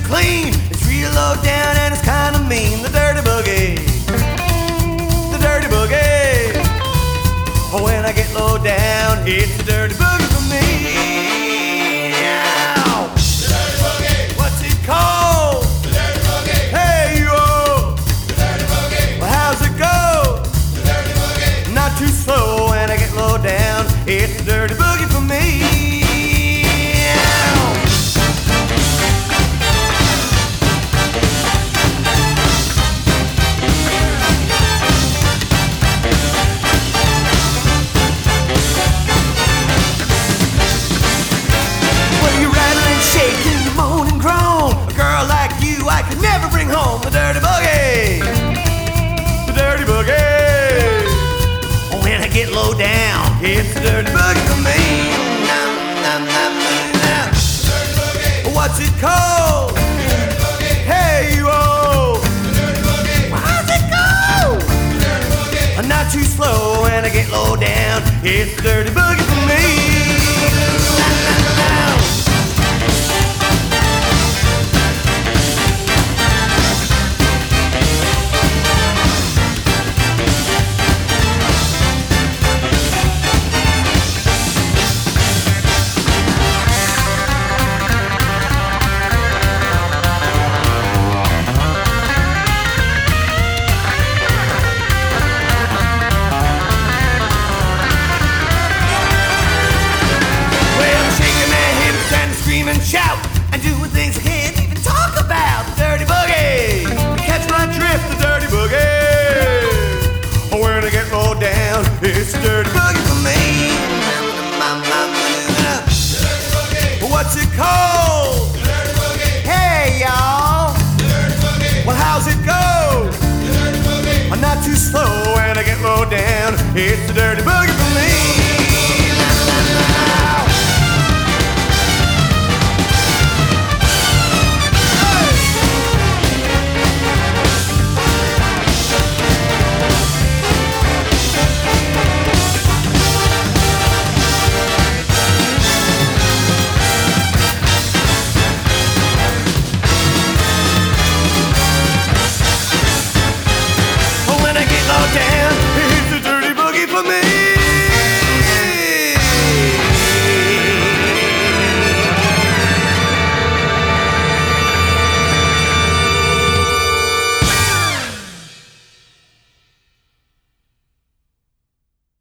clean, it's real low down and it's kinda mean. The dirty boogie, the dirty boogie. Oh, when I get low down, it's the dirty boogie for me. Ow. The dirty boogie. What's it called? The dirty boogie. Hey, you-oh. The dirty boogie. Well, how's it go? The dirty boogie. Not too slow when I get low down, it's the dirty boogie for me. I could never bring home the dirty boogie, the dirty boogie. When I get low down, it's the dirty boogie for me. The dirty boogie. What's it called? The dirty boogie. Hey, you-oh. The dirty boogie. Well, how's it go? The dirty boogie. I'm not too slow when I get low down, it's the dirty boogie for me. And shout and doing things I can't even talk about. The dirty boogie, catch my drift. The dirty boogie. Oh, when I get low down, it's the dirty boogie for me. The dirty boogie. What's it called? The dirty boogie. Hey, y'all. The dirty boogie. Well, how's it go? The dirty boogie. I'm not too slow when I get low down. It's the dirty boogie for me.